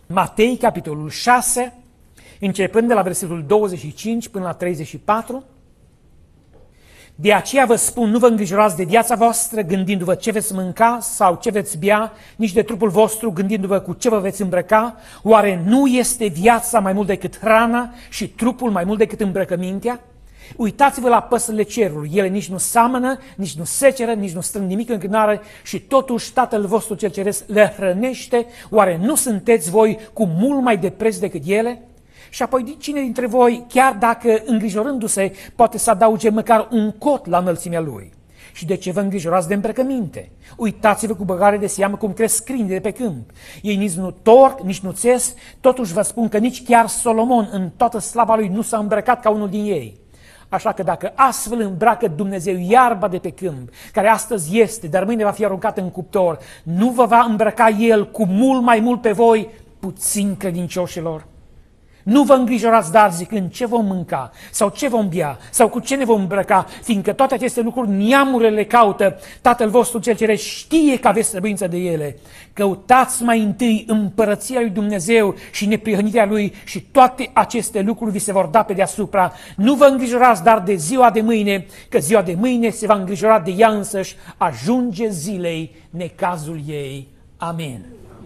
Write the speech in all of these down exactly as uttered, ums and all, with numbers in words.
Matei, capitolul șase, începând de la versetul douăzeci și cinci până la treizeci și patru. De aceea vă spun, nu vă îngrijorați de viața voastră, gândindu-vă ce veți mânca sau ce veți bea, nici de trupul vostru, gândindu-vă cu ce vă veți îmbrăca. Oare nu este viața mai mult decât hrana și trupul mai mult decât îmbrăcămintea? Uitați-vă la păsările cerului, ele nici nu seamănă, nici nu seceră, nici nu strâng nimic în grânară și totuși Tatăl vostru cel ceresc le hrănește. Oare nu sunteți voi cu mult mai de preț decât ele? Și apoi cine dintre voi, chiar dacă îngrijorându-se, poate să adauge măcar un cot la înălțimea lui? Și de ce vă îngrijorați de îmbrăcăminte? Uitați-vă cu băgare de seamă cum cresc câinii de pe câmp. Ei nici nu torc, nici nu țes, totuși vă spun că nici chiar Solomon în toată slava lui nu s-a îmbrăcat ca unul din ei. Așa că dacă astfel îmbracă Dumnezeu iarba de pe câmp, care astăzi este, dar mâine va fi aruncată în cuptor, nu vă va îmbrăca El cu mult mai mult pe voi, puțin credincioșilor? Nu vă îngrijorați, dar zicând ce vom mânca, sau ce vom bea, sau cu ce ne vom îmbrăca, fiindcă toate aceste lucruri neamurile le caută. Tatăl vostru cel ceresc știe că aveți trebuință de ele. Căutați mai întâi împărăția lui Dumnezeu și neprihănirea Lui și toate aceste lucruri vi se vor da pe deasupra. Nu vă îngrijorați, dar de ziua de mâine, că ziua de mâine se va îngrijora de ea însăși, ajunge zilei necazul ei. Amen.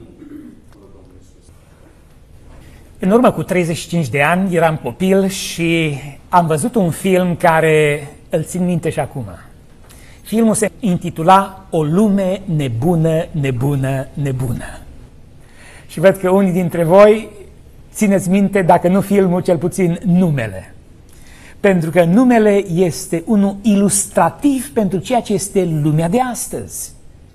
În urmă cu treizeci și cinci de ani eram copil și am văzut un film care îl țin minte și acum. Filmul se intitula O lume nebună, nebună, nebună. Și văd că unii dintre voi țineți minte, dacă nu filmul, cel puțin numele. Pentru că numele este unul ilustrativ pentru ceea ce este lumea de astăzi.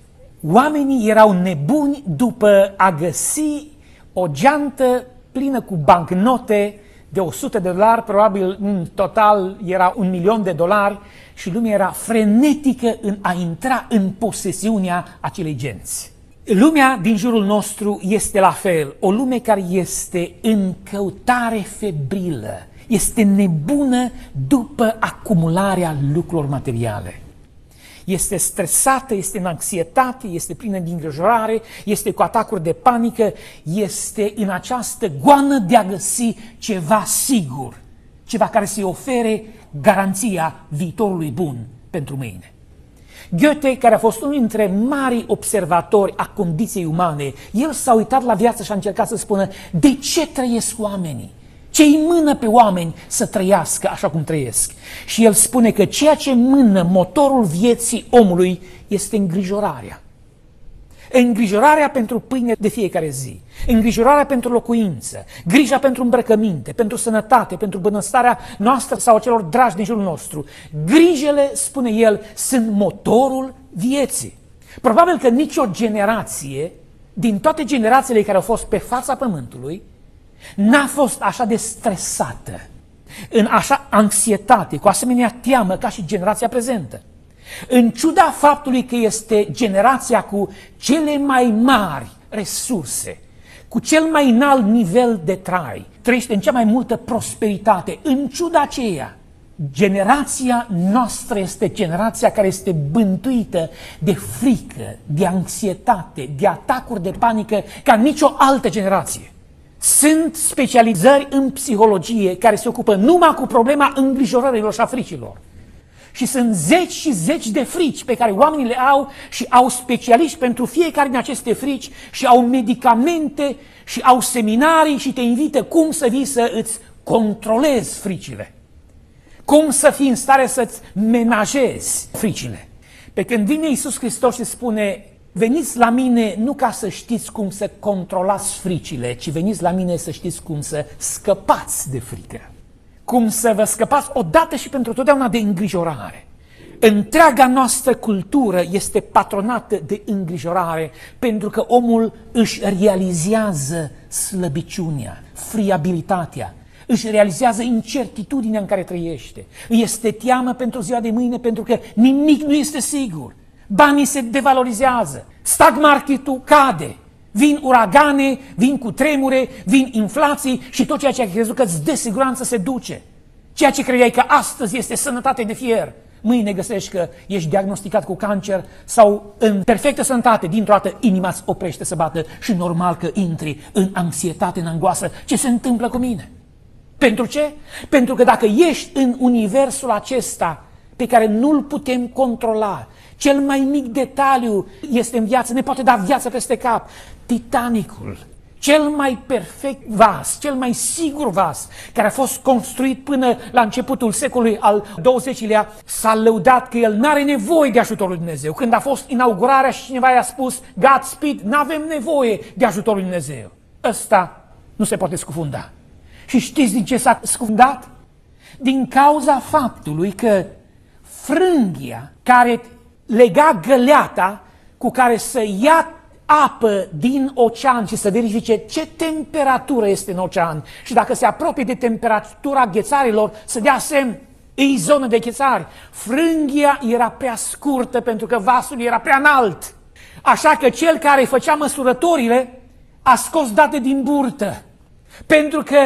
Oamenii erau nebuni după a găsi o geantă plină cu bancnote de o sută de dolari, probabil în total era un milion de dolari și lumea era frenetică în a intra în posesiunea acelei genți. Lumea din jurul nostru este la fel, o lume care este în căutare febrilă, este nebună după acumularea lucrurilor materiale. Este stresată, este în anxietate, este plină de îngrijorare, este cu atacuri de panică, este în această goană de a găsi ceva sigur, ceva care să-i ofere garanția viitorului bun pentru mâine. Goethe, care a fost unul dintre mari observatori a condiției umane, el s-a uitat la viață și a încercat să spună de ce trăiesc oamenii? Ce-i mână pe oameni să trăiască așa cum trăiesc? Și el spune că ceea ce mână motorul vieții omului este îngrijorarea. Îngrijorarea pentru pâine de fiecare zi, îngrijorarea pentru locuință, grija pentru îmbrăcăminte, pentru sănătate, pentru bunăstarea noastră sau a celor dragi din jurul nostru. Grijele, spune el, sunt motorul vieții. Probabil că nicio generație, din toate generațiile care au fost pe fața pământului, n-a fost așa de stresată, în așa anxietate, cu asemenea teamă ca și generația prezentă. În ciuda faptului că este generația cu cele mai mari resurse, cu cel mai înalt nivel de trai, trăiește în cea mai multă prosperitate, în ciuda aceea, generația noastră este generația care este bântuită de frică, de anxietate, de atacuri de panică ca nicio altă generație. Sunt specializări în psihologie care se ocupă numai cu problema îngrijorărilor și a fricilor. Și sunt zeci și zeci de frici pe care oamenii le au și au specialiști pentru fiecare din aceste frici și au medicamente și au seminarii și te invită cum să vii să îți controlezi fricile. Cum să fii în stare să-ți menajezi fricile. Pe când vine Iisus Hristos și spune: veniți la mine nu ca să știți cum să controlați fricile, ci veniți la mine să știți cum să scăpați de frică. Cum să vă scăpați odată și pentru totdeauna de îngrijorare. Întreaga noastră cultură este patronată de îngrijorare, pentru că omul își realizează slăbiciunea, friabilitatea, își realizează incertitudinea în care trăiește. Îi este teamă pentru ziua de mâine, pentru că nimic nu este sigur. Banii se devalorizează, stock marketul cade, vin uragane, vin cutremure, vin inflații și tot ceea ce ai crezut că îți dă siguranță se duce. Ceea ce credeai că astăzi este sănătate de fier, mâine găsești că ești diagnosticat cu cancer sau în perfectă sănătate, dintr-o dată inima îți oprește să bată și normal că intri în anxietate, în angoasă. Ce se întâmplă cu mine? Pentru ce? Pentru că dacă ești în universul acesta pe care nu-l putem controla, cel mai mic detaliu este în viață, ne poate da viață peste cap. Titanicul, cel mai perfect vas, cel mai sigur vas, care a fost construit până la începutul secolului al douăzecilea, s-a lăudat că el n-are nevoie de ajutorul lui Dumnezeu. Când a fost inaugurarea și cineva i-a spus, Godspeed, n-avem nevoie de ajutorul lui Dumnezeu. Ăsta nu se poate scufunda. Și știți din ce s-a scufundat? Din cauza faptului că frânghia care lega găleata cu care să ia apă din ocean și să verifice ce temperatură este în ocean și dacă se apropie de temperatura ghețarilor să dea semn, e zonă de ghețari. Frânghia era prea scurtă pentru că vasul era prea înalt. Așa că cel care făcea măsurătorile a scos date din burtă. Pentru că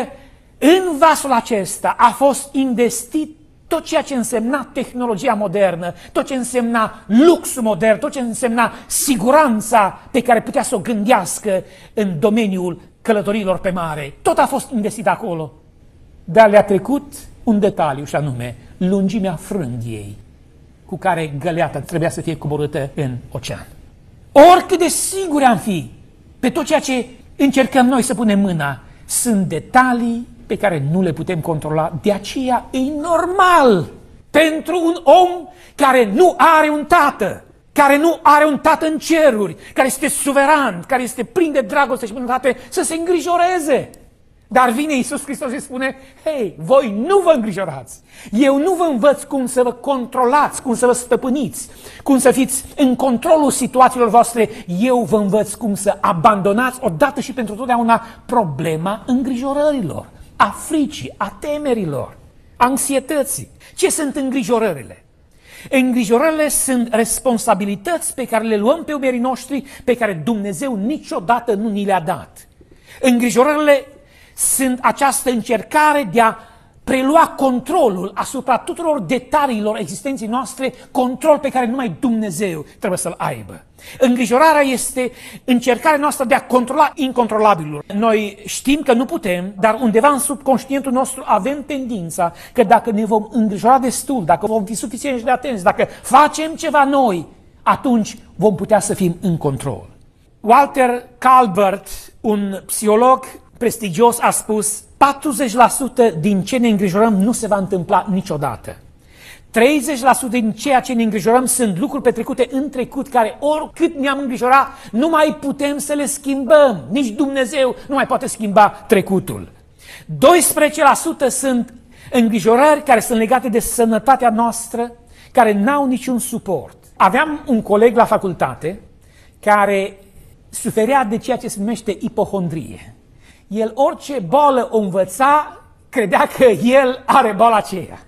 în vasul acesta a fost investit tot ceea ce însemna tehnologia modernă, tot ce însemna luxul modern, tot ce însemna siguranța pe care putea să o gândească în domeniul călătorilor pe mare. Tot a fost investit acolo. Dar le-a trecut un detaliu, și anume lungimea frânghiei cu care găleata trebuia să fie coborâtă în ocean. Oricât de siguri am fi pe tot ceea ce încercăm noi să punem mâna, sunt detalii pe care nu le putem controla. De aceea e normal pentru un om care nu are un tată, care nu are un tată în ceruri, care este suveran, care este plin de dragoste și bunătate, să se îngrijoreze. Dar vine Iisus Hristos și spune, hei, voi nu vă îngrijorați. Eu nu vă învăț cum să vă controlați, cum să vă stăpâniți, cum să fiți în controlul situațiilor voastre. Eu vă învăț cum să abandonați odată și pentru totdeauna problema îngrijorărilor, a fricii, a temerilor, anxietății. Ce sunt îngrijorările? Îngrijorările sunt responsabilități pe care le luăm pe umerii noștri, pe care Dumnezeu niciodată nu ni le-a dat. Îngrijorările sunt această încercare de a prelua controlul asupra tuturor detaliilor existenței noastre, control pe care numai Dumnezeu trebuie să-l aibă. Îngrijorarea este încercarea noastră de a controla incontrolabilul. Noi știm că nu putem, dar undeva în subconștientul nostru avem tendința că dacă ne vom îngrijora destul, dacă vom fi suficient de atenți, dacă facem ceva noi, atunci vom putea să fim în control. Walter Calvert, un psiholog prestigios, a spus patruzeci la sută din ce ne îngrijorăm nu se va întâmpla niciodată. treizeci la sută din ceea ce ne îngrijorăm sunt lucruri petrecute în trecut care oricât ne-am îngrijorat nu mai putem să le schimbăm. Nici Dumnezeu nu mai poate schimba trecutul. doisprezece la sută sunt îngrijorări care sunt legate de sănătatea noastră, care n-au niciun suport. Aveam un coleg la facultate care suferea de ceea ce se numește ipohondrie. El orice boală o învăța, credea că el are boala aceea.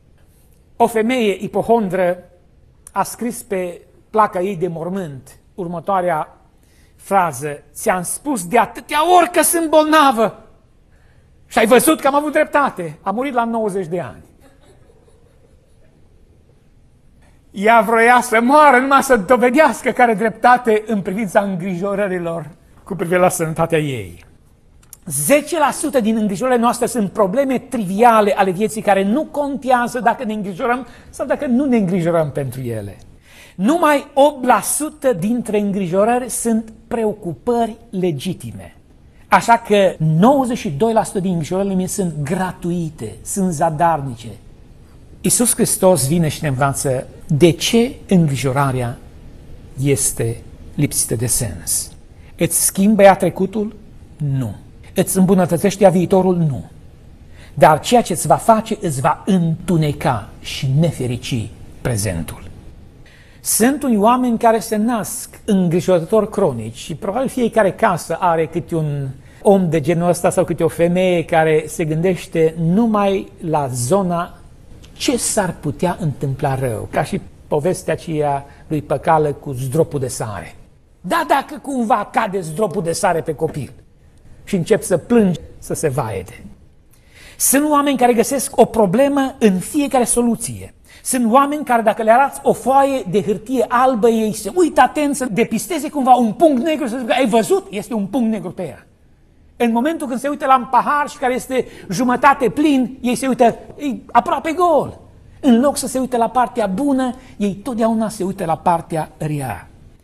O femeie ipohondră a scris pe placa ei de mormânt următoarea frază: ți-am spus de atâtea ori că sunt bolnavă și ai văzut că am avut dreptate. A murit la nouăzeci de ani. Ea vroia să moară numai să dovedească că are dreptate în privința îngrijorărilor cu privire la sănătatea ei. zece la sută din îngrijorările noastre sunt probleme triviale ale vieții care nu contează dacă ne îngrijorăm sau dacă nu ne îngrijorăm pentru ele. Numai opt la sută dintre îngrijorări sunt preocupări legitime. Așa că nouăzeci și doi la sută din îngrijorările mele sunt gratuite, sunt zadarnice. Iisus Hristos vine și ne învață de ce îngrijorarea este lipsită de sens. Îți schimbă ea trecutul? Nu. Îți îmbunătățește ea viitorul? Nu. Dar ceea ce îți va face îți va întuneca și neferici prezentul. Sunt unii oameni care se nasc îngrijorători cronici și probabil fiecare casă are câte un om de genul ăsta sau câte o femeie care se gândește numai la zona ce s-ar putea întâmpla rău, ca și povestea aceea lui Păcală cu zdropul de sare. Da, dacă cumva cade zdropul de sare pe copil și încep să plângi, să se vaede. Sunt oameni care găsesc o problemă în fiecare soluție. Sunt oameni care dacă le arăți o foaie de hârtie albă, ei se uită atent să depisteze cumva un punct negru, să zică, ai văzut? Este un punct negru pe ea. În momentul când se uită la un pahar și care este jumătate plin, ei se uită, e aproape gol. În loc să se uite la partea bună, ei totdeauna se uită la partea rea.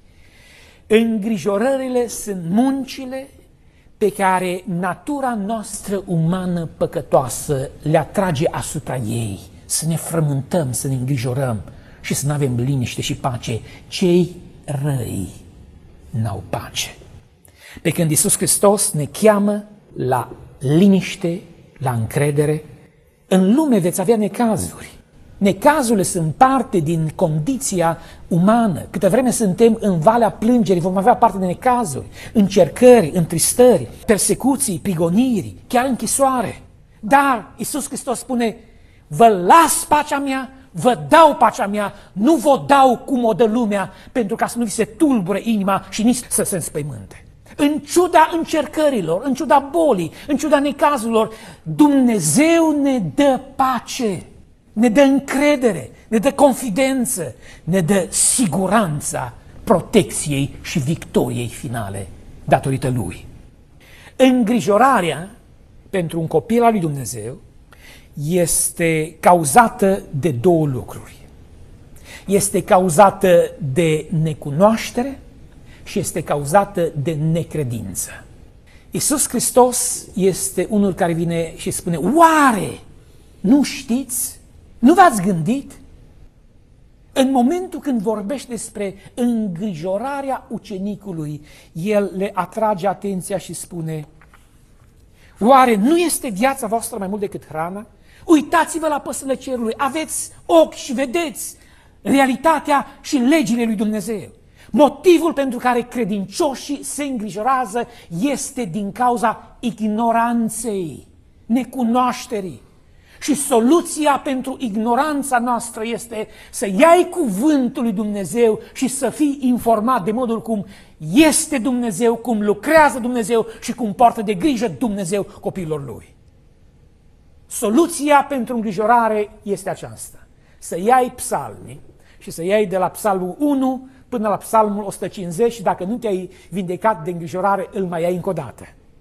Îngrijorările sunt muncile pe care natura noastră umană păcătoasă le atrage asupra ei. Să ne frământăm, să ne îngrijorăm și să nu avem liniște și pace. Cei răi n-au pace. Pe când Iisus Hristos ne cheamă la liniște, la încredere, în lume veți avea necazuri. Necazurile sunt parte din condiția umană. Câte vreme suntem în valea plângerii, vom avea parte de necazuri, încercări, întristări, persecuții, prigoniri, chiar închisoare. Dar Iisus Hristos spune, vă las pacea mea, vă dau pacea mea, nu vă dau cum o dă lumea, pentru ca să nu vi se tulbure inima și nici să se înspăimânte. În ciuda încercărilor, în ciuda bolii, în ciuda necazurilor, Dumnezeu ne dă pace, ne dă încredere, ne dă confidență, ne dă siguranța protecției și victoriei finale datorită Lui. Îngrijorarea pentru un copil al lui Dumnezeu este cauzată de două lucruri. Este cauzată de necunoaștere și este cauzată de necredință. Iisus Hristos este unul care vine și spune, oare nu știți? Nu v-ați gândit? În momentul când vorbește despre îngrijorarea ucenicului, el le atrage atenția și spune, oare nu este viața voastră mai mult decât hrana? Uitați-vă la păsările cerului, aveți ochi și vedeți realitatea și legile lui Dumnezeu. Motivul pentru care credincioșii se îngrijorează este din cauza ignoranței, necunoașterii. Și soluția pentru ignoranța noastră este să iei cuvântul lui Dumnezeu și să fii informat de modul cum este Dumnezeu, cum lucrează Dumnezeu și cum poartă de grijă Dumnezeu copiilor Lui. Soluția pentru îngrijorare este aceasta. Să iei psalmii și să iei de la psalmul unu până la psalmul o sută cincizeci și dacă nu te-ai vindecat de îngrijorare, îl mai iei încă o dată.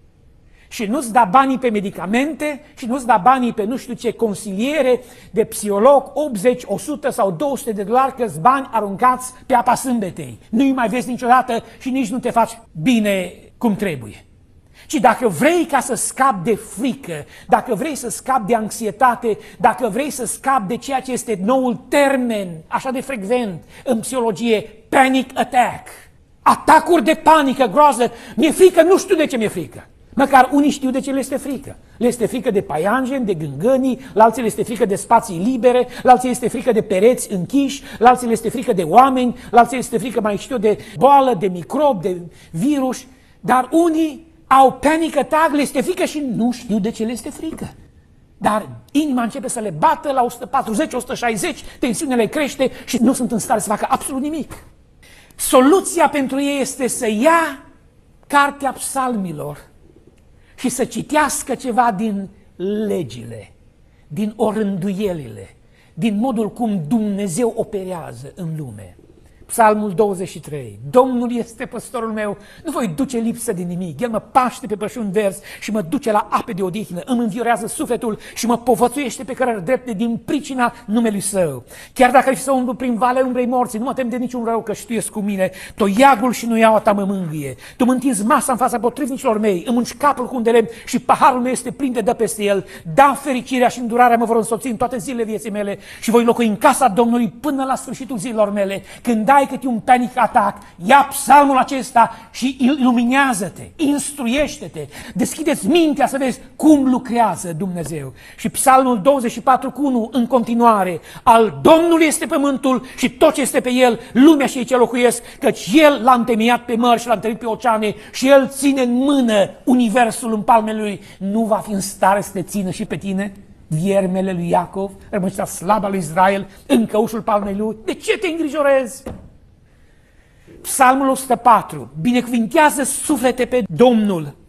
Și nu-ți da banii pe medicamente și nu-ți da banii pe nu știu ce consiliere de psiholog, optzeci, o sută sau două sute de dolari, că-s bani aruncați pe apa sâmbetei. Nu-i mai vezi niciodată și nici nu te faci bine cum trebuie. Ci dacă vrei ca să scapi de frică, dacă vrei să scapi de anxietate, dacă vrei să scapi de ceea ce este noul termen, așa de frecvent în psihologie, panic attack, atacuri de panică, groază, mi-e frică, nu știu de ce mi-e frică. Măcar unii știu de ce le este frică. Le este frică de paianjeni, de gângănii, la alții le este frică de spații libere, la alții le este frică de pereți închiși, la alții le este frică de oameni, la alții le este frică, mai știu, de boală, de microb, de virus. Dar unii au panic attack, le este frică și nu știu de ce le este frică. Dar inima începe să le bată la o sută patruzeci, o sută șaizeci, tensiunea le crește și nu sunt în stare să facă absolut nimic. Soluția pentru ei este să ia cartea psalmilor și să citească ceva din legile, din orânduielile, din modul cum Dumnezeu operează în lume. Psalmul douăzeci și trei. Domnul este păstorul meu, nu voi duce lipsă de nimic. El mă paște pe pășuni verzi și mă duce la ape de odihnă. Îmi înviorează sufletul și mă povățuiește pe cărări drepte din pricina numelui Său. Chiar dacă ar fi să umblu prin valea umbrei morții, nu mă tem de niciun rău, că Tu ești cu mine. Toiagul și nuiaua Ta mă mângâie. Tu mă întinzi masa în fața potrivnicilor mei, îmi ungi capul cu un de lemn și paharul meu este plin de dă peste el. Da, fericirea și îndurarea mă vor însoți în toate zilele vieții mele și voi locui în casa Domnului până la sfârșitul zilelor mele. Când ai câte un panic attack, ia psalmul acesta și iluminează-te, instruiește-te, deschide-ți mintea să vezi cum lucrează Dumnezeu. Și psalmul douăzeci și patru cu unu în continuare, al Domnului este pământul și tot ce este pe el, lumea și ei ce locuiesc, căci el l-a întemeiat pe mări și l-a întărit pe oceane și el ține în mână universul în palmele lui. Nu va fi în stare să te țină și pe tine? Viermele lui Iacov, rămăștea slabă lui Israel, în căușul palmei lui? De ce te îngrijorezi? Psalmul o sută patru. Binecuvintează suflete pe Domnul,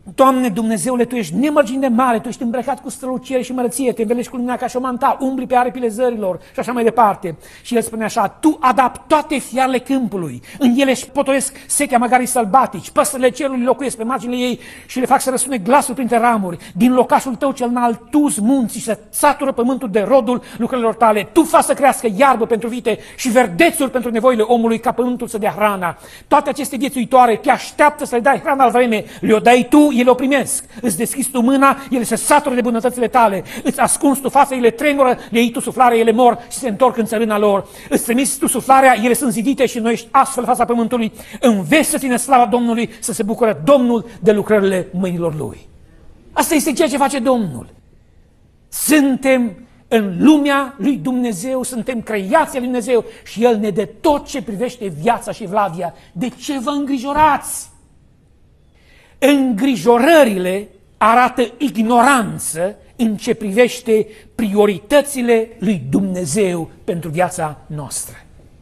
Doamne Dumnezeule, Tu ești nemărgin de mare, Tu ești îmbrăcat cu strălucire și mărăție, Te învelești cu lumina ca și o manta, umbli pe aripile zărilor și așa mai departe. Și el spune așa: Tu adapți toate fiarele câmpului, în ele își potolesc setea măgarii sălbatici, păsările cerului locuiesc pe marginile ei și le fac să răsune glasul printre ramuri. Din locașul Tău cel înalt Tu munți și să satură pământul de rodul lucrărilor Tale. Tu faci să crească iarbă pentru vite și verdețuri pentru nevoile omului, ca pământul să dea hrana. Toate aceste viețuitoare Te așteaptă să le dai hrana al vreme, le-o dai Tu, ele o primesc. Îți deschizi Tu mâna, ele se satură de bunătățile Tale. Îți ascunzi Tu fața, ele tremură, le iei Tu suflarea, ele mor și se întorc în țărâna lor. Îți trimiți Tu suflarea, ele sunt zidite și noi astfel fața pământului. Înveți-ți-ne slava Domnului, să se bucure Domnul de lucrările mâinilor Lui. Asta este ceea ce face Domnul. Suntem în lumea lui Dumnezeu, suntem creația lui Dumnezeu și El ne dă tot ce privește viața și evlavia. De ce vă îngrijorați? Îngrijorările arată ignoranță în ce privește prioritățile lui Dumnezeu pentru viața noastră.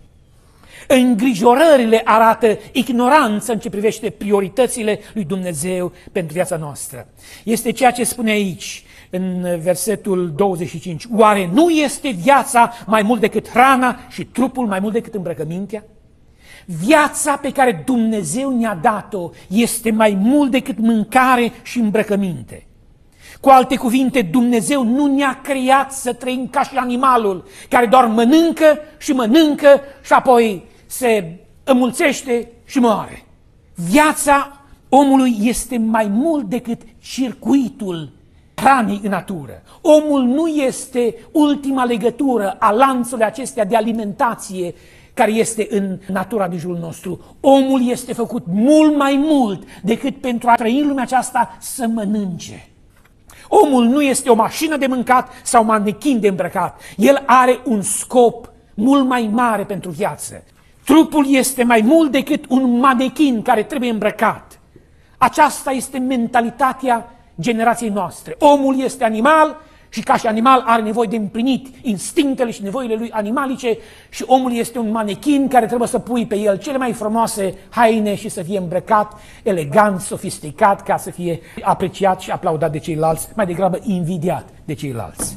Îngrijorările arată ignoranță în ce privește prioritățile lui Dumnezeu pentru viața noastră. Este ceea ce spune aici, în versetul douăzeci și cinci. Oare nu este viața mai mult decât hrana și trupul mai mult decât îmbrăcămintea? Viața pe care Dumnezeu ne-a dat-o este mai mult decât mâncare și îmbrăcăminte. Cu alte cuvinte, Dumnezeu nu ne-a creat să trăim ca și animalul care doar mănâncă și mănâncă și apoi se înmulțește și moare. Viața omului este mai mult decât circuitul hranei în natură. Omul nu este ultima legătură a lanțului acestea de alimentație care este în natura din jurul nostru. Omul este făcut mult mai mult decât pentru a trăi în lumea aceasta să mănânce. Omul nu este o mașină de mâncat sau manechin de îmbrăcat. El are un scop mult mai mare pentru viață. Trupul este mai mult decât un manechin care trebuie îmbrăcat. Aceasta este mentalitatea generației noastre. Omul este animal și ca și animal are nevoie de împlinit instinctele și nevoile lui animalice și omul este un manechin care trebuie să pui pe el cele mai frumoase haine și să fie îmbrăcat, elegant, sofisticat, ca să fie apreciat și aplaudat de ceilalți, mai degrabă invidiat de ceilalți.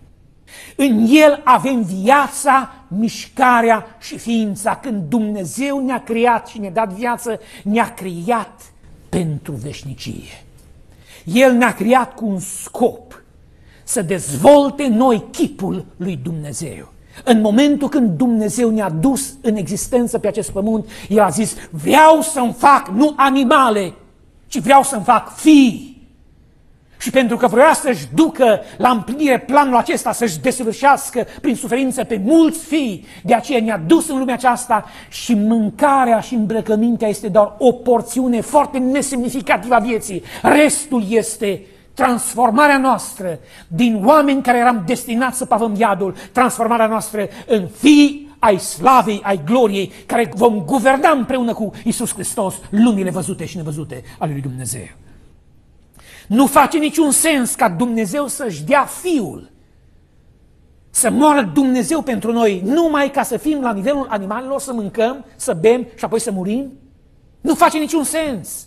În el avem viața, mișcarea și ființa. Când Dumnezeu ne-a creat și ne-a dat viață, ne-a creat pentru veșnicie. El ne-a creat cu un scop, să dezvolte noi chipul lui Dumnezeu. În momentul când Dumnezeu ne-a dus în existență pe acest pământ, El a zis: vreau să-mi fac nu animale, ci vreau să-mi fac fii. Și pentru că vrea să-și ducă la împlinire planul acesta, să-și desăvârșească prin suferință pe mulți fii, de aceea ne-a dus în lumea aceasta și mâncarea și îmbrăcămintea este doar o porțiune foarte nesemnificativă a vieții. Restul este transformarea noastră din oameni care eram destinați să pavăm iadul, transformarea noastră în fii ai slavei, ai gloriei, care vom guverna împreună cu Iisus Hristos lumile văzute și nevăzute ale lui Dumnezeu. Nu face niciun sens ca Dumnezeu să-și dea Fiul, să moară Dumnezeu pentru noi, numai ca să fim la nivelul animalelor, să mâncăm, să bem și apoi să murim. Nu face niciun sens.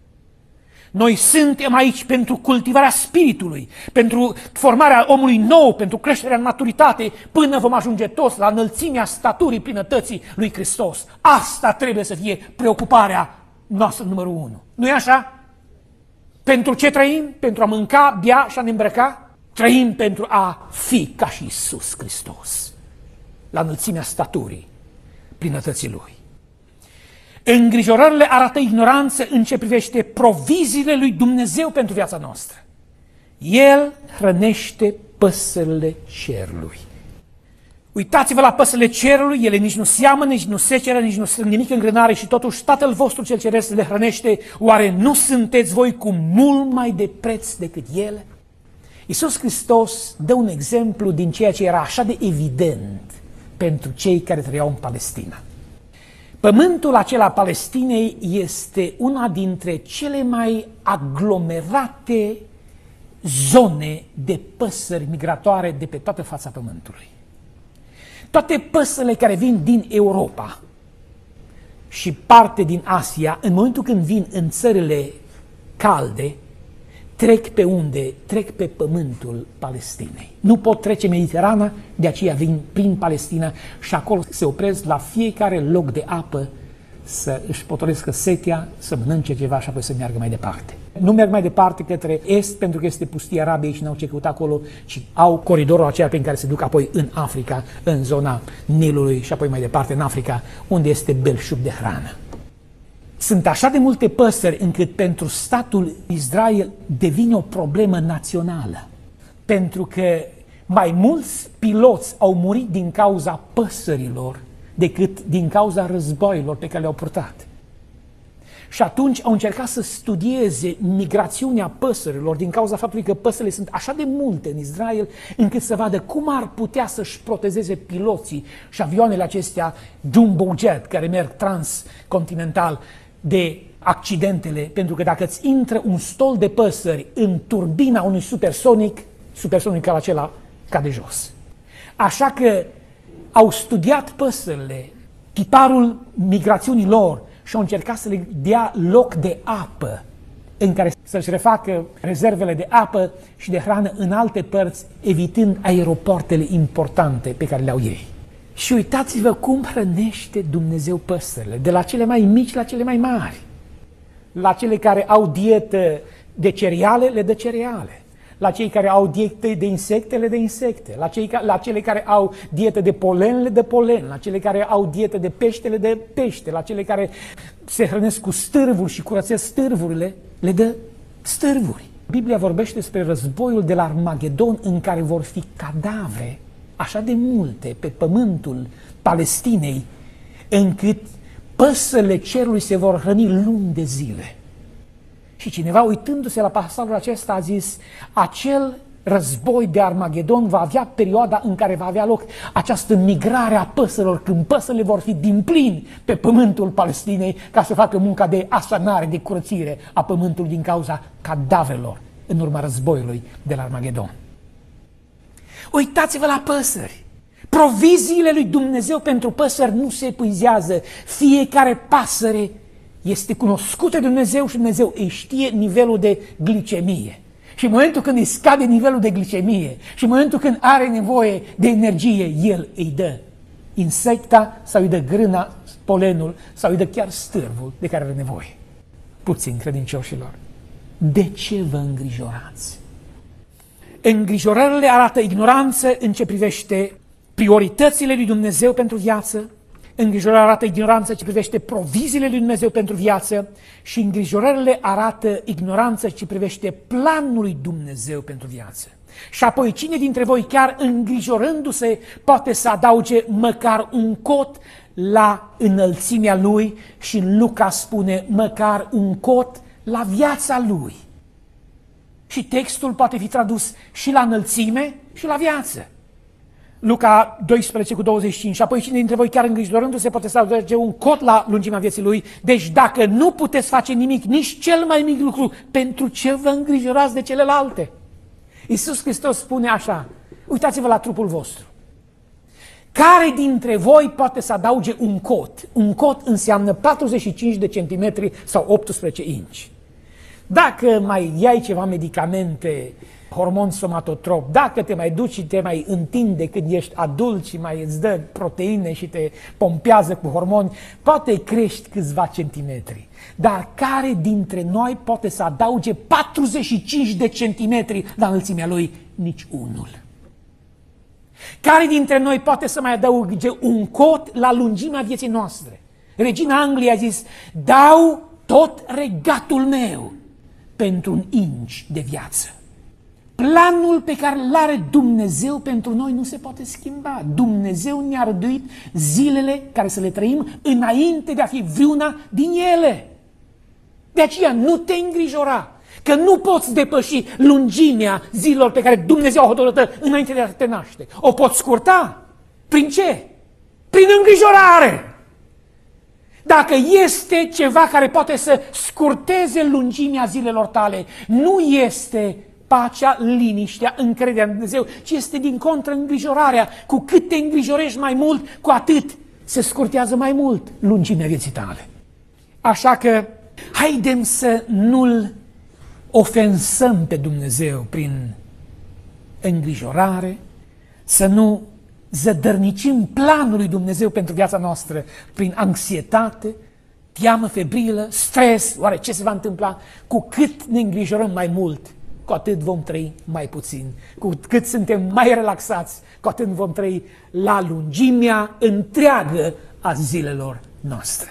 Noi suntem aici pentru cultivarea spiritului, pentru formarea omului nou, pentru creșterea în maturitate, până vom ajunge toți la înălțimea staturii plinătății lui Hristos. Asta trebuie să fie preocuparea noastră numărul unu. Nu-i așa? Pentru ce trăim? Pentru a mânca, bea și a ne îmbrăca? Trăim pentru a fi ca și Iisus Hristos, la înălțimea staturii plinătății Lui. Îngrijorările arată ignoranță în ce privește proviziile lui Dumnezeu pentru viața noastră. El hrănește păsările cerului. Uitați-vă la păsările cerului, ele nici nu seamănă, nici nu seceră, nici nu strâng nimic în grânare și totuși Tatăl vostru cel ceresc le hrănește. Oare nu sunteți voi cu mult mai de preț decât ele? Iisus Hristos dă un exemplu din ceea ce era așa de evident pentru cei care trăiau în Palestina. Pământul acela Palestinei este una dintre cele mai aglomerate zone de păsări migratoare de pe toată fața Pământului. Toate păsările care vin din Europa și parte din Asia, în momentul când vin în țările calde trec pe unde? Trec pe pământul Palestinei. Nu pot trece Mediterana, de aceea vin prin Palestina și acolo se opresc la fiecare loc de apă să își potolească setea, să mănânce ceva și apoi să meargă mai departe. Nu merg mai departe către est pentru că este pustia Arabiei și n-au ce căuta acolo, ci au coridorul aceea prin care se duc apoi în Africa, în zona Nilului și apoi mai departe în Africa, unde este belșug de hrană. Sunt așa de multe păsări încât pentru statul Israel devine o problemă națională. Pentru că mai mulți piloți au murit din cauza păsărilor decât din cauza războaielor pe care le-au purtat. Și atunci au încercat să studieze migrațiunea păsărilor din cauza faptului că păsările sunt așa de multe în Israel, încât să vadă cum ar putea să-și protejeze piloții și avioanele acestea jumbo jet care merg transcontinental de accidentele, pentru că dacă îți intră un stol de păsări în turbina unui supersonic, supersonic ca acela cade jos. Așa că au studiat păsările, tiparul migrațiunii lor și au încercat să le dea loc de apă în care să-și refacă rezervele de apă și de hrană în alte părți, evitând aeroportele importante pe care le au ei. Și uitați-vă cum hrănește Dumnezeu păsările, de la cele mai mici la cele mai mari. La cele care au dietă de cereale, le dă cereale. La cei care au dietă de insecte, le dă insecte. La, cei, la cele care au dietă de polen, le dă polen. La cele care au dietă de pește, le dă pește. La cele care se hrănesc cu stârvuri și curățesc stârvurile, le dă stârvuri. Biblia vorbește despre războiul de la Armagedon în care vor fi cadavre așa de multe pe pământul Palestinei, încât păsările cerului se vor hrăni luni de zile. Și cineva, uitându-se la pasajul acesta, a zis, acel război de Armagedon va avea perioada în care va avea loc această migrare a păsărilor, când păsările vor fi din plin pe pământul Palestinei ca să facă munca de asanare, de curățire a pământului din cauza cadavrelor în urma războiului de la Armagedon. Uitați-vă la păsări! Proviziile lui Dumnezeu pentru păsări nu se epuizează. Fiecare pasăre este cunoscută de Dumnezeu și Dumnezeu îi știe nivelul de glicemie. Și în momentul când îi scade nivelul de glicemie și în momentul când are nevoie de energie, El îi dă insecta sau îi dă grâna, polenul sau îi dă chiar stârvul de care are nevoie. Puțin, credincioșilor, de ce vă îngrijorați? Îngrijorările arată ignoranță în ce privește prioritățile lui Dumnezeu pentru viață, îngrijorările arată ignoranță ce privește proviziile lui Dumnezeu pentru viață și îngrijorările arată ignoranță ce privește planul lui Dumnezeu pentru viață. Și apoi cine dintre voi chiar îngrijorându-se poate să adauge măcar un cot la înălțimea lui și în Luca spune măcar un cot la viața lui. Și textul poate fi tradus și la înălțime și la viață. Luca doisprezece cu douăzeci și cinci. Și apoi cine dintre voi chiar îngrijorându-se poate să adauge un cot la lungimea vieții lui. Deci dacă nu puteți face nimic, nici cel mai mic lucru, pentru ce vă îngrijorați de celelalte? Iisus Hristos spune așa, uitați-vă la trupul vostru. Care dintre voi poate să adauge un cot? Un cot înseamnă patruzeci și cinci de centimetri sau optsprezece inci. Dacă mai iai ceva medicamente, hormon somatotrop, dacă te mai duci și te mai întinde când ești adult și mai îți dă proteine și te pompează cu hormoni, poate crești câțiva centimetri. Dar care dintre noi poate să adauge patruzeci și cinci de centimetri la înălțimea lui? Nici unul. Care dintre noi poate să mai adauge un cot la lungimea vieții noastre? Regina Angliei a zis, dau tot regatul meu pentru un inci de viață. Planul pe care îl are Dumnezeu pentru noi nu se poate schimba. Dumnezeu ne-a răduit zilele care să le trăim înainte de a fi vreuna din ele. De aceea nu te îngrijora că nu poți depăși lungimea zilelor pe care Dumnezeu a hotărât înainte de a te naște. O poți scurta? Prin ce? Prin îngrijorare. Dacă este ceva care poate să scurteze lungimea zilelor tale, nu este pacea, liniștea, încrederea în Dumnezeu, ci este din contră îngrijorarea. Cu cât te îngrijorești mai mult, cu atât se scurtează mai mult lungimea vieții tale. Așa că haidem să nu-L ofensăm pe Dumnezeu prin îngrijorare, să nu zădărnicim planul lui Dumnezeu pentru viața noastră prin anxietate, teamă febrilă, stres, oare ce se va întâmpla? Cu cât ne îngrijorăm mai mult, cu atât vom trăi mai puțin. Cu cât suntem mai relaxați, cu atât vom trăi la lungimea întreagă a zilelor noastre.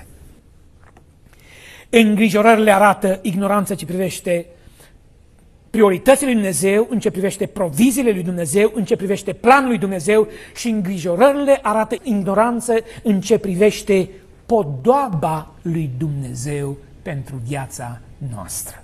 Îngrijorările arată ignoranța ce privește prioritățile lui Dumnezeu, în ce privește proviziile lui Dumnezeu, în ce privește planul lui Dumnezeu, și îngrijorările arată ignoranță în ce privește podoaba lui Dumnezeu pentru viața noastră.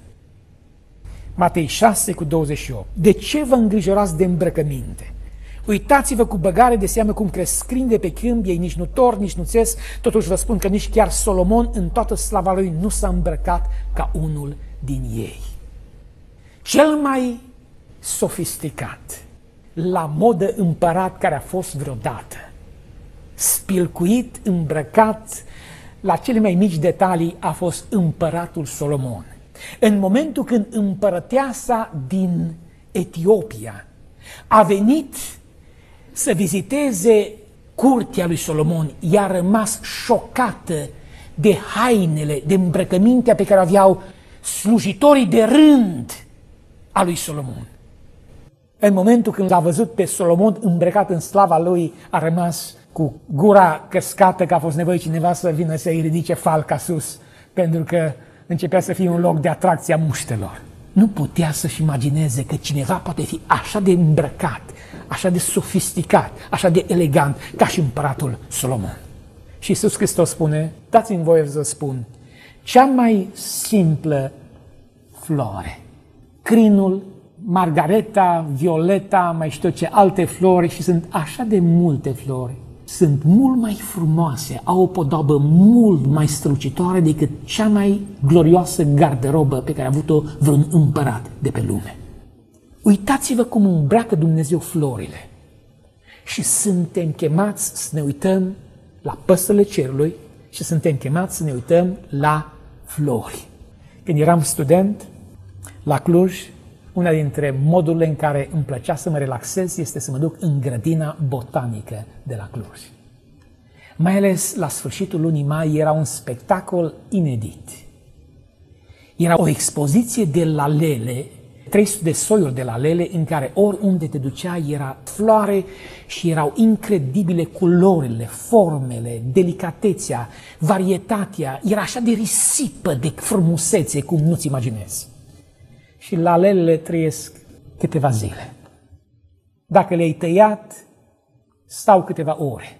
Matei șase cu douăzeci și opt. De ce vă îngrijorați de îmbrăcăminte? Uitați-vă cu băgare de seamă cum cresc scrini de pe câmp, ei nici nu tor, nici nu țes, totuși vă spun că nici chiar Solomon în toată slava lui nu s-a îmbrăcat ca unul din ei. Cel mai sofisticat, la modă împărat care a fost vreodată, spilcuit, îmbrăcat, la cele mai mici detalii, a fost împăratul Solomon. În momentul când împărăteasa din Etiopia a venit să viziteze curtea lui Solomon, i-a rămas șocată de hainele, de îmbrăcămintea pe care aveau slujitorii de rând a lui Solomon. În momentul când l-a văzut pe Solomon îmbrăcat în slava lui, a rămas cu gura căscată că a fost nevoie cineva să vină să-i ridice falca sus, pentru că începea să fie un loc de atracție a muștelor. Nu putea să-și imagineze că cineva poate fi așa de îmbrăcat, așa de sofisticat, așa de elegant, ca și împăratul Solomon. Și Iisus Hristos spune, dați-mi voie să spun, cea mai simplă floare, crinul, margareta, violeta, mai știu ce alte flori, și sunt așa de multe flori, sunt mult mai frumoase, au o podobă mult mai strălucitoare decât cea mai glorioasă garderobă pe care a avut-o vreun împărat de pe lume. Uitați-vă cum îmbracă Dumnezeu florile. Și suntem chemați să ne uităm la păsările cerului și suntem chemați să ne uităm la flori. Când eram student la Cluj, una dintre modurile în care îmi plăcea să mă relaxez este să mă duc în grădina botanică de la Cluj. Mai ales la sfârșitul lunii mai era un spectacol inedit. Era o expoziție de lalele, trei sute de soiuri de lalele, în care oriunde te ducea era floare și erau incredibile culorile, formele, delicatețea, varietatea. Era așa de risipă, de frumusețe, cum nu-ți imaginezi. Și lalelele trăiesc câteva zile. Dacă le-ai tăiat, stau câteva ore.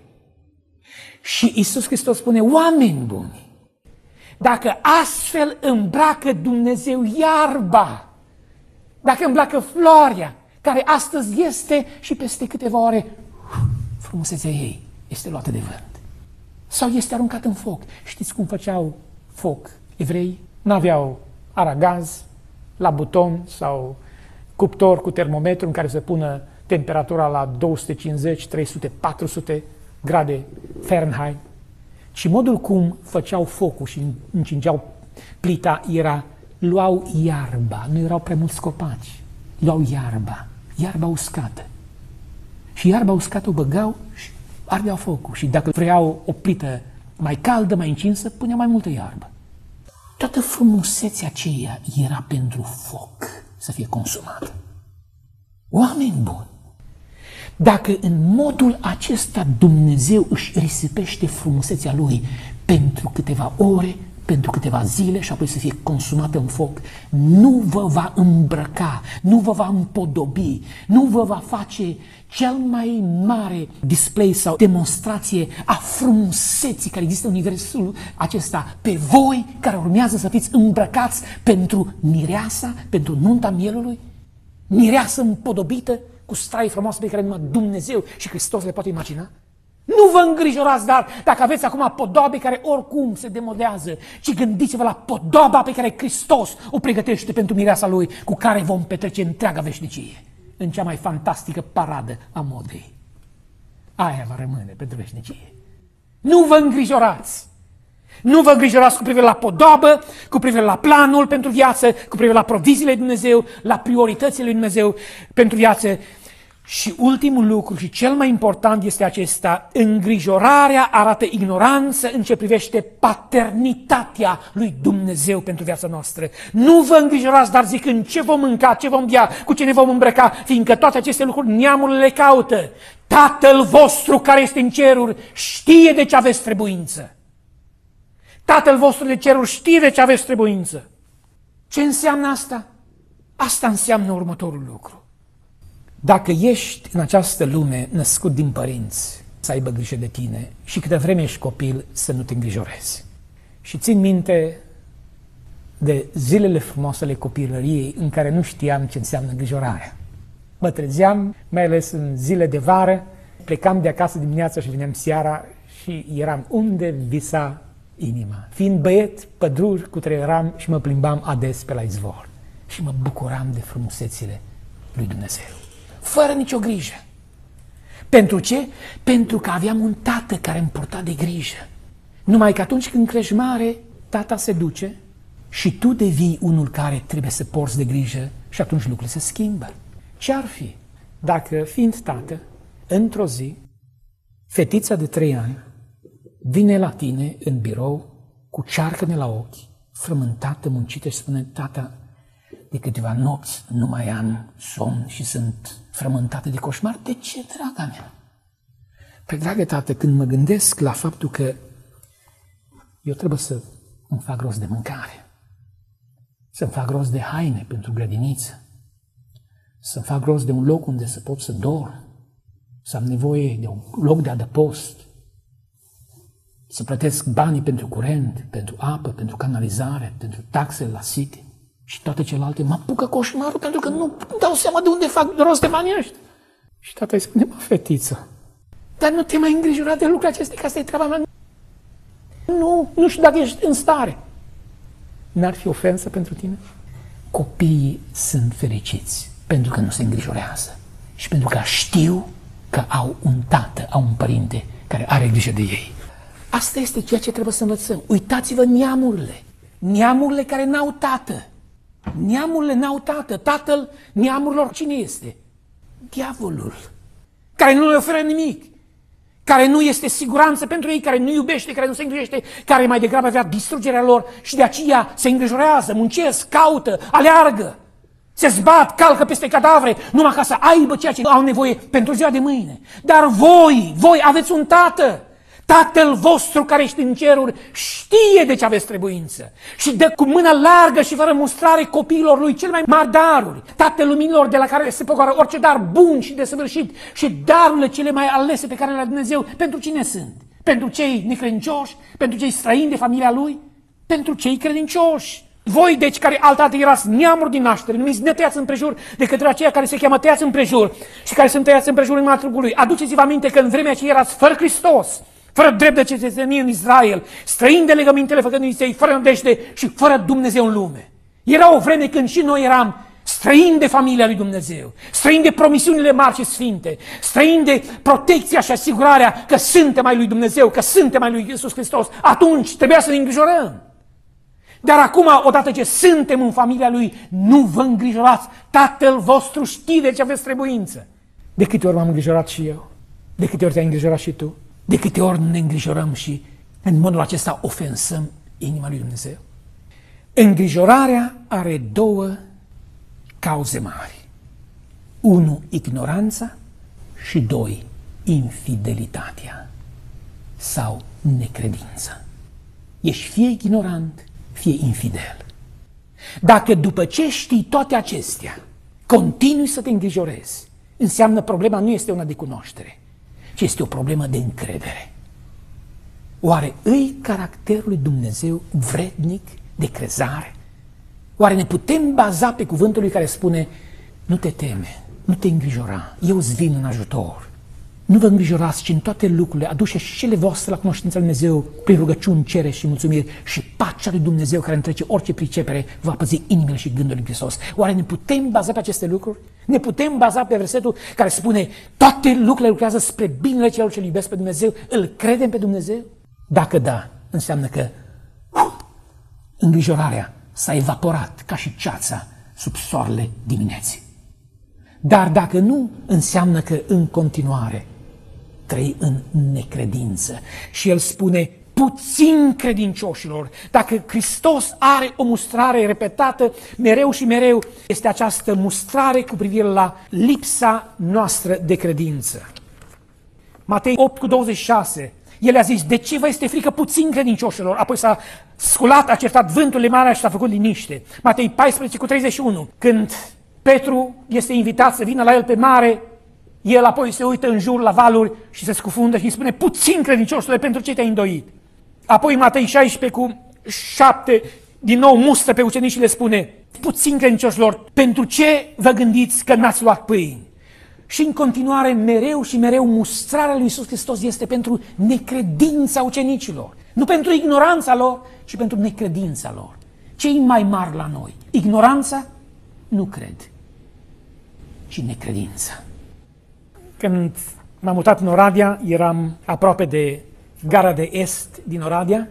Și Iisus Hristos spune, oameni buni, dacă astfel îmbracă Dumnezeu iarba, dacă îmbracă floarea, care astăzi este și peste câteva ore, frumusețea ei este luată de vânt. Sau este aruncat în foc. Știți cum făceau foc evrei? N-aveau aragaz la buton sau cuptor cu termometru în care să pună temperatura la două sute cincizeci, trei sute, patru sute grade Fahrenheit, ci modul cum făceau focul și încingeau plita era, luau iarba, nu erau prea mulți copaci, luau iarba, iarba uscată. Și iarba uscată o băgau și ardeau focul. Și dacă vreau o plită mai caldă, mai încinsă, puneau mai multă iarbă. Toată frumusețea aceea era pentru foc să fie consumată. Oameni buni, dacă în modul acesta Dumnezeu își risipește frumusețea Lui pentru câteva ore, pentru câteva zile și apoi să fie consumată în foc, nu vă va îmbrăca, nu vă va împodobi, nu vă va face cel mai mare display sau demonstrație a frumuseții care există în universul acesta pe voi care urmează să fiți îmbrăcați pentru mireasa, pentru nunta mielului, mireasă împodobită cu strai frumoase pe care numai Dumnezeu și Hristos le poate imagina? Nu vă îngrijorați, dar dacă aveți acum podoabe care oricum se demodează, ci gândiți-vă la podoaba pe care Hristos o pregătește pentru mireasa Lui, cu care vom petrece întreaga veșnicie, în cea mai fantastică paradă a modei. Aia va rămâne pentru veșnicie. Nu vă îngrijorați! Nu vă îngrijorați cu privire la podoabă, cu privire la planul pentru viață, cu privire la proviziile lui Dumnezeu, la prioritățile lui Dumnezeu pentru viață. Și ultimul lucru și cel mai important este acesta: îngrijorarea arată ignoranță în ce privește paternitatea lui Dumnezeu pentru viața noastră. Nu vă îngrijorați, dar zic, în ce vom mânca, ce vom bea, cu ce ne vom îmbrăca, fiindcă toate aceste lucruri neamurile le caută. Tatăl vostru care este în ceruri știe de ce aveți trebuință. Tatăl vostru de ceruri știe de ce aveți trebuință. Ce înseamnă asta? Asta înseamnă următorul lucru. Dacă ești în această lume născut din părinți, să aibă grijă de tine și câte vreme ești copil să nu te îngrijorezi. Și țin minte de zilele frumoase ale copilăriei în care nu știam ce înseamnă îngrijorarea. Mă trezeam, mai ales în zile de vară, plecam de acasă dimineața și veneam seara și eram unde visa inima. Fiind băiet, pădruri cutreieram și mă plimbam ades pe la izvor și mă bucuram de frumusețile lui Dumnezeu. Fără nicio grijă. Pentru ce? Pentru că aveam un tată care îmi purta de grijă. Numai că atunci când crești mare, tata se duce și tu devii unul care trebuie să porți de grijă și atunci lucrurile se schimbă. Ce-ar fi dacă, fiind tată, într-o zi, fetița de trei ani vine la tine în birou cu cearcăne la ochi, frământată, muncită și spune: tata, de câteva nopți nu mai am somn și sunt frământată de coșmar. De ce, draga mea? Păi, dragă tată, când mă gândesc la faptul că eu trebuie să îmi fac rost de mâncare, să-mi fac rost de haine pentru grădiniță, să-mi fac rost de un loc unde să pot să dorm, să am nevoie de un loc de adăpost, să plătesc banii pentru curent, pentru apă, pentru canalizare, pentru taxele la city și toate celelalte, mă apucă coșmarul pentru că nu dau seama de unde fac rost de banii ăștia. Și tata îi spune: mă, fetiță, dar nu te mai îngrijora de lucrurile acestea, că asta e treaba mea. Nu, nu știu dacă ești în stare. N-ar fi ofensă pentru tine? Copiii sunt fericiți pentru că nu se îngrijorează și pentru că știu că au un tată, au un părinte care are grijă de ei. Asta este ceea ce trebuie să învățăm. Uitați-vă neamurile, neamurile care n-au tată. Neamurile n-au tată. Tatăl neamurilor cine este? Diavolul, care nu le oferă nimic, care nu este siguranță pentru ei, care nu iubește, care nu se îngrijește, care mai degrabă avea distrugerea lor și de aceea se îngrijorează, muncesc, caută, aleargă, se zbat, calcă peste cadavre, numai ca să aibă ceea ce au nevoie pentru ziua de mâine. Dar voi, voi aveți un tată. Tatăl vostru care ești în ceruri știe de ce aveți trebuință și dă cu mână largă și fără mustrare copiilor lui cel mai mari daruri. Tatăl luminilor de la care se pogoară orice dar bun și desăvârșit și darurile cele mai alese pe care le-a Dumnezeu, pentru cine sunt? Pentru cei necredincioși? Pentru cei străini de familia lui? Pentru cei credincioși. Voi, deci, care altădată erați neamuri din naștere, numiți netăiați împrejur de către aceia care se cheamă tăiați împrejur și care sunt tăiați împrejur în trupul lui, aduceți-vă aminte că în vremea aceea erați fără Hristos, fără drept de cetățenie în Israel, străini de legămintele făgăduinței, fără nădejde și fără Dumnezeu în lume. Era o vreme când și noi eram străini de familia lui Dumnezeu, străini de promisiunile mari și sfinte, străini de protecția și asigurarea că suntem ai lui Dumnezeu, că suntem ai lui Iisus Hristos. Atunci trebuia să ne îngrijorăm. Dar acum, odată ce suntem în familia lui, nu vă îngrijorați. Tatăl vostru știe de ce aveți trebuință. De câte ori m-am îngrijorat și eu? De câte ori te-ai îngrijorat și tu? De câte ori ne îngrijorăm și în modul acesta ofensăm inima lui Dumnezeu? Îngrijorarea are două cauze mari. Unu, ignoranța și doi, infidelitatea sau necredința. Ești fie ignorant, fie infidel. Dacă după ce știi toate acestea, continui să te îngrijorezi, înseamnă problema nu este una de cunoaștere, ci este o problemă de încredere. Oare îi caracterul lui Dumnezeu vrednic de crezare? Oare ne putem baza pe cuvântul lui care spune: nu te teme, nu te îngrijora, eu îți vin în ajutor. Nu vă îngrijorați, ci în toate lucrurile aduceți și cele voastre la cunoștința lui Dumnezeu prin rugăciuni, cereri și mulțumiri, și pacea lui Dumnezeu care întrece orice pricepere va păzi inimile și gândurile lui Hristos. Oare ne putem baza pe aceste lucruri? Ne putem baza pe versetul care spune: toate lucrurile lucrează spre binele celor ce îl iubesc pe Dumnezeu? Îl credem pe Dumnezeu? Dacă da, înseamnă că îngrijorarea s-a evaporat ca și ceața sub soarele dimineții. Dar dacă nu, înseamnă că în continuare trăi în necredință. Și el spune, puțin credincioșilor, dacă Hristos are o mustrare repetată mereu și mereu, este această mustrare cu privire la lipsa noastră de credință. Matei opt cu douăzeci și șase, el a zis, de ce vă este frică puțin credincioșilor? Apoi s-a sculat, a certat vânturile mari și s-a făcut liniște. Matei paisprezece cu treizeci și unu, când Petru este invitat să vină la el pe mare, el apoi se uită în jur la valuri și se scufundă și îi spune, puțin credincioșilor, pentru ce te-ai îndoit? Apoi Matei șaisprezece cu șapte, din nou mustră pe ucenici și le spune, puțin credincioșilor, pentru ce vă gândiți că n-ați luat pâini? Și în continuare, mereu și mereu, mustrarea lui Iisus Hristos este pentru necredința ucenicilor. Nu pentru ignoranța lor, ci pentru necredința lor. Ce-i mai mari la noi? Ignoranța? Nu cred, ci necredința. Când m-am mutat în Oradea, eram aproape de gara de est din Oradea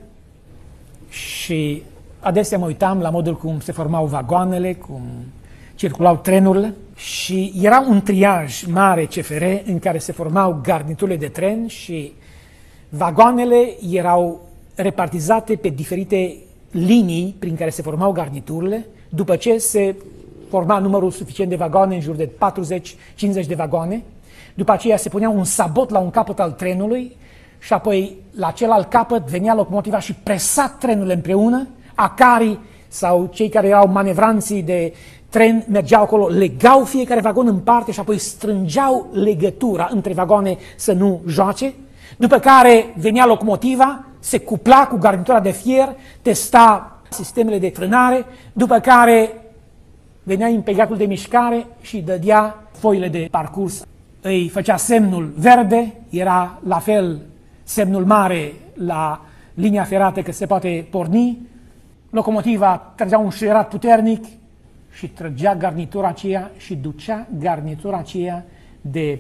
și adesea mă uitam la modul cum se formau vagoanele, cum circulau trenurile și era un triaj mare C F R în care se formau garniturile de tren și vagoanele erau repartizate pe diferite linii prin care se formau garniturile. După ce se forma numărul suficient de vagoane, în jur de patruzeci cincizeci de vagoane, după aceea se punea un sabot la un capăt al trenului și apoi la celălalt capăt venea locomotiva și presa trenurile împreună, acarii sau cei care erau manevranții de tren mergeau acolo, legau fiecare vagon în parte și apoi strângeau legătura între vagoane să nu joace, după care venea locomotiva, se cupla cu garnitura de fier, testa sistemele de frânare, după care venea impegatul de mișcare și dădea foile de parcurs. Îi făcea semnul verde, era la fel semnul mare la linia ferată că se poate porni, locomotiva trăgea un șuierat puternic și trăgea garnitura aceea și ducea garnitura aceea de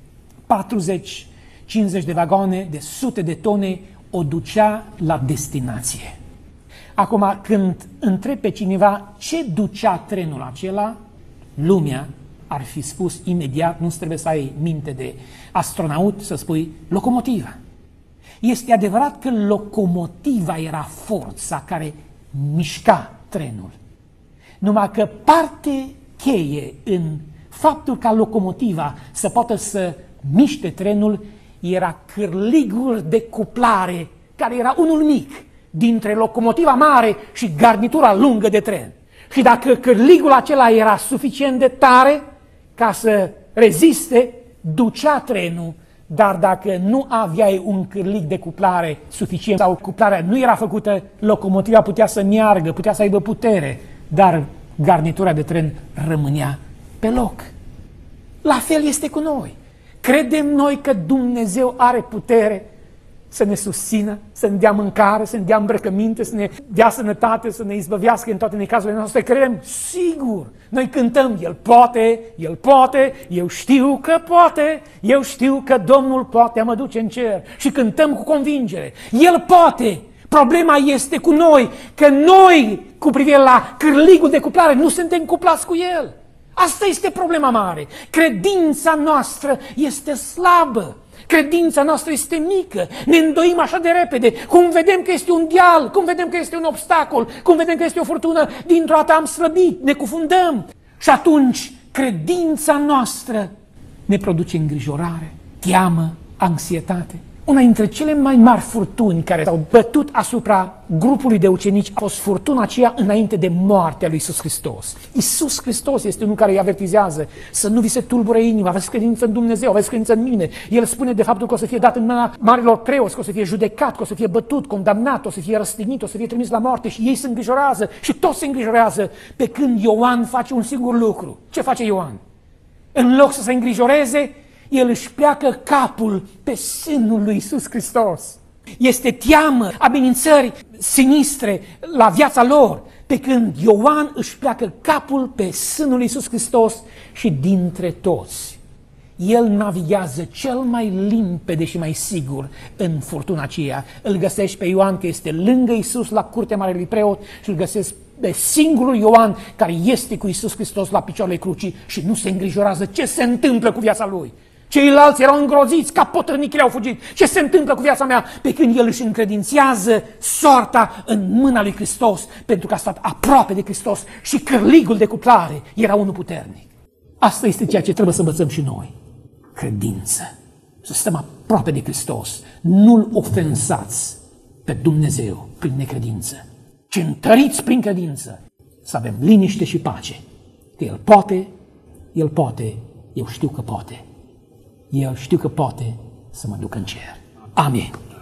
patruzeci cincizeci de vagoane, de sute de tone, o ducea la destinație. Acum, când întreb pe cineva ce ducea trenul acela, lumea ar fi spus imediat, nu trebuie să ai minte de astronaut, să spui locomotiva. Este adevărat că locomotiva era forța care mișca trenul. Numai că parte cheie în faptul ca locomotiva să poată să miște trenul era cârligul de cuplare, care era unul mic, dintre locomotiva mare și garnitura lungă de tren. Și dacă cârligul acela era suficient de tare ca să reziste, ducea trenul, dar dacă nu aveai un cârlig de cuplare suficient sau cuplarea nu era făcută, locomotiva putea să meargă, putea să aibă putere, dar garnitura de tren rămânea pe loc. La fel este cu noi. Credem noi că Dumnezeu are putere să ne susțină, să ne dea mâncare, să ne dea îmbrăcăminte, să ne dea sănătate, să ne izbăvească în toate necazurile noastre. Credem, sigur. Noi cântăm, El poate, El poate, eu știu că poate, eu știu că Domnul poate a mă duce în cer. Și cântăm cu convingere. El poate. Problema este cu noi, că noi, cu privire la cârligul de cuplare, nu suntem cuplați cu El. Asta este problema mare. Credința noastră este slabă. Credința noastră este mică, ne îndoim așa de repede, cum vedem că este un deal, cum vedem că este un obstacol, cum vedem că este o furtună, dintr-o dată am slăbit, ne cufundăm. Și atunci credința noastră ne produce îngrijorare, teamă, anxietate. Una dintre cele mai mari furtuni care s-au bătut asupra grupului de ucenici a fost furtuna aceea înainte de moartea lui Iisus Hristos. Iisus Hristos este unul care îi avertizează să nu vi se tulbure inima, aveți credință în Dumnezeu, aveți credință în mine. El spune de faptul că o să fie dat în mâna marilor preoți, că o să fie judecat, că o să fie bătut, condamnat, o să fie răstignit, o să fie trimis la moarte și ei se îngrijorează și toți se îngrijorează, pe când Ioan face un singur lucru. Ce face Ioan? În loc să se îngrijoreze, el își pleacă capul pe sânul lui Iisus Hristos. Este teamă, amenințări sinistre la viața lor, pe când Ioan își pleacă capul pe sânul lui Iisus Hristos și dintre toți El navighează cel mai limpede și mai sigur în furtuna aceea. Îl găsești pe Ioan că este lângă Iisus la curtea Marelui Preot și îl găsesc pe singurul Ioan care este cu Iisus Hristos la picioarele crucii și nu se îngrijorează ce se întâmplă cu viața lui. Ceilalți erau îngroziți, ca potărnichile au fugit. Ce se întâmplă cu viața mea? Pe când el își încredințează soarta în mâna lui Hristos, pentru că a stat aproape de Hristos și cârligul de cuplare era unul puternic. Asta este ceea ce trebuie să învățăm și noi. Credință. Să stăm aproape de Hristos. Nu-L ofensați pe Dumnezeu prin necredință, ci întăriți prin credință. Să avem liniște și pace. Că El poate, El poate, eu știu că poate. Eu știu că poate să mă duc în cer. Amin.